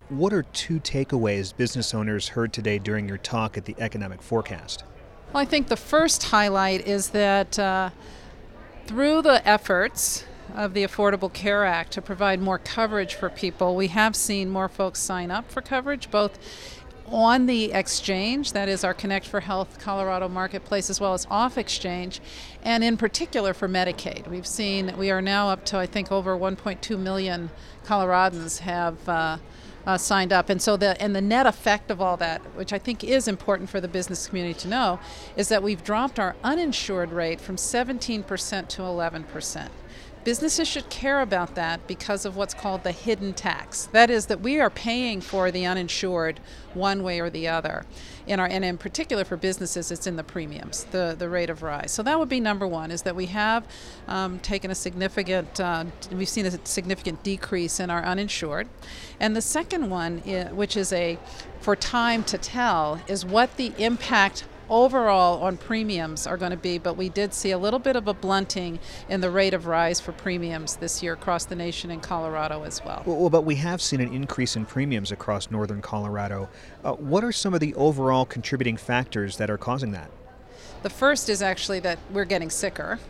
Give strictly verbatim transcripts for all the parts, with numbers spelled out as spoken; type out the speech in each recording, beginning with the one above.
What are two takeaways business owners heard today during your talk at the Economic Forecast? Well, I think the first highlight is that uh, through the efforts of the Affordable Care Act to provide more coverage for people, we have seen more folks sign up for coverage, both on the exchange, that is our Connect for Health Colorado marketplace, as well as off exchange, and in particular for Medicaid. We've seen, we are now up to, I think, over one point two million Coloradans have uh, uh, signed up. And so the, and the net effect of all that, which I think is important for the business community to know, is that we've dropped our uninsured rate from seventeen percent to eleven percent. Businesses should care about that because of what's called the hidden tax. That is that we are paying for the uninsured one way or the other. In our, and in particular for businesses, it's in the premiums, the, the rate of rise. So that would be number one, is that we have um, taken a significant, uh, we've seen a significant decrease in our uninsured. And the second one, which is a for time to tell, is what the impact overall on premiums are going to be, but we did see a little bit of a blunting in the rate of rise for premiums this year across the nation in Colorado as well. Well, but we have seen an increase in premiums across northern Colorado. Uh, what are some of the overall contributing factors that are causing that? The first is actually that we're getting sicker.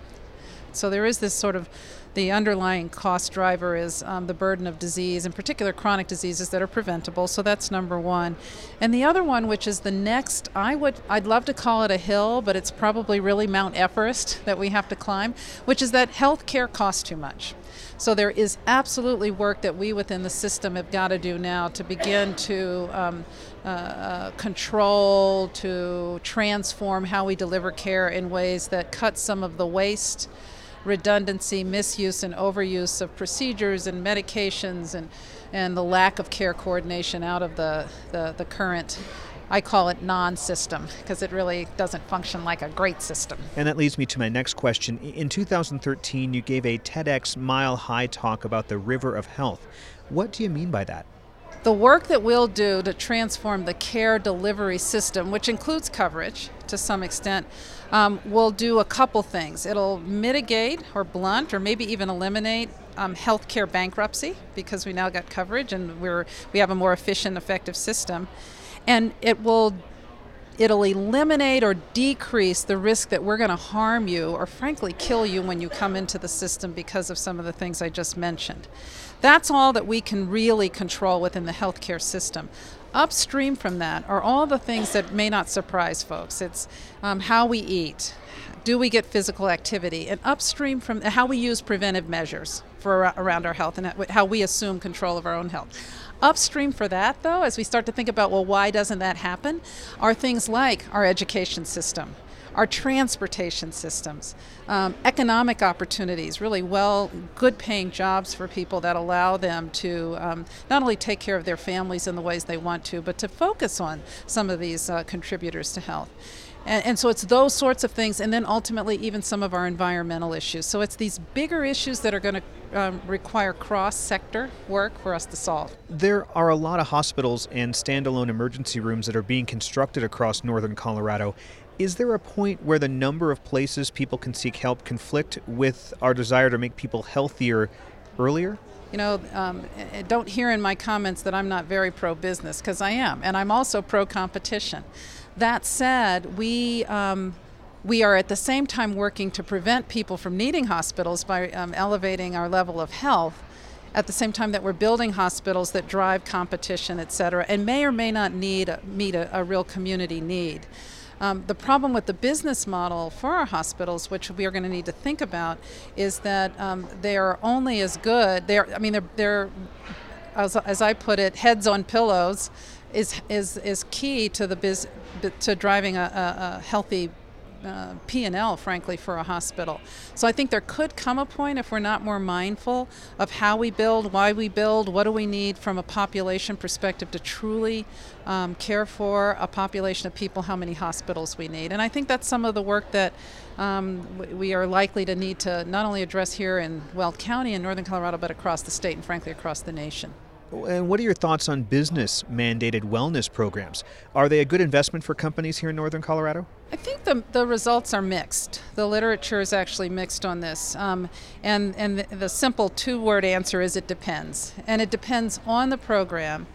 So there is this sort of, the underlying cost driver is um, the burden of disease, in particular chronic diseases that are preventable. So that's number one. And the other one, which is the next, I would, I'd love to call it a hill, but it's probably really Mount Everest that we have to climb, which is that health care costs too much. So there is absolutely work that we within the system have got to do now to begin to um, uh, uh, control, to transform how we deliver care in ways that cut some of the waste, redundancy, misuse, and overuse of procedures and medications, and, and the lack of care coordination out of the, the, the current, I call it non-system, because it really doesn't function like a great system. And that leads me to my next question. In two thousand thirteen, you gave a TEDx Mile High talk about the River of Health. What do you mean by that? The work that we'll do to transform the care delivery system, which includes coverage to some extent, um, will do a couple things. It'll mitigate or blunt or maybe even eliminate um, healthcare bankruptcy, because we now got coverage and we're we have a more efficient, effective system. And it will it'll eliminate or decrease the risk that we're going to harm you or frankly kill you when you come into the system because of some of the things I just mentioned. That's all that we can really control within the healthcare system. Upstream from that are all the things that may not surprise folks. It's um, how we eat. Do we get physical activity? And upstream from how we use preventive measures for around our health and how we assume control of our own health. Upstream for that, though, as we start to think about, well, why doesn't that happen, are things like our education system, our transportation systems, um, economic opportunities, really well, good-paying jobs for people that allow them to um, not only take care of their families in the ways they want to, but to focus on some of these uh, contributors to health. And, and so it's those sorts of things, and then ultimately even some of our environmental issues. So it's these bigger issues that are going to um, require cross-sector work for us to solve. There are a lot of hospitals and standalone emergency rooms that are being constructed across northern Colorado. Is there a point where the number of places people can seek help conflict with our desire to make people healthier earlier? You know, um, don't hear in my comments that I'm not very pro-business, because I am, and I'm also pro-competition. That said, we um, we are at the same time working to prevent people from needing hospitals by um, elevating our level of health, at the same time that we're building hospitals that drive competition, et cetera, and may or may not need meet a, a real community need. Um, the problem with the business model for our hospitals, which we are going to need to think about, is that um, they are only as good. They're, I mean, they're, they're as, as I put it, heads on pillows, is is is key to the biz, to driving a, a, a healthy uh, P and L, frankly, for a hospital. So I think there could come a point, if we're not more mindful of how we build, why we build, what do we need from a population perspective to truly um, care for a population of people, how many hospitals we need. And I think that's some of the work that um, we are likely to need to not only address here in Weld County in northern Colorado, but across the state and frankly across the nation. And what are your thoughts on business-mandated wellness programs? Are they a good investment for companies here in northern Colorado? I think the the results are mixed. The literature is actually mixed on this. Um, and and the, the simple two-word answer is it depends. And it depends on the program.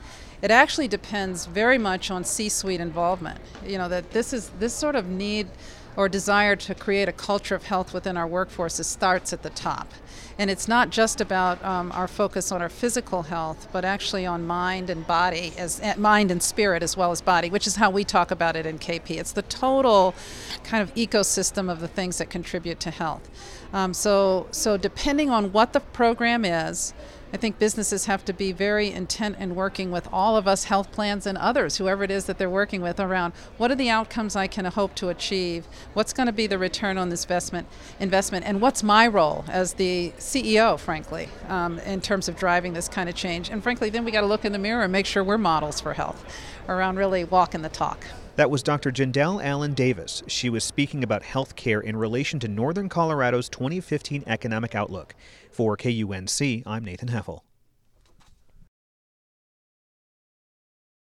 it actually depends very much on C-suite involvement. You know, that this is this sort of need or desire to create a culture of health within our workforces starts at the top. And it's not just about um, our focus on our physical health, but actually on mind and body, as uh, mind and spirit as well as body, which is how we talk about it in K P. It's the total kind of ecosystem of the things that contribute to health. Um, so, so depending on what the program is, I think businesses have to be very intent in working with all of us health plans and others, whoever it is that they're working with, around what are the outcomes I can hope to achieve, what's going to be the return on this investment, investment, and what's my role as the C E O, frankly, um, in terms of driving this kind of change. And frankly, then we got to look in the mirror and make sure we're models for health, around really walking the talk. That was Doctor Jindal Allen Davis. She was speaking about health care in relation to Northern Colorado's twenty fifteen Economic Outlook. For K U N C, I'm Nathan Heffel.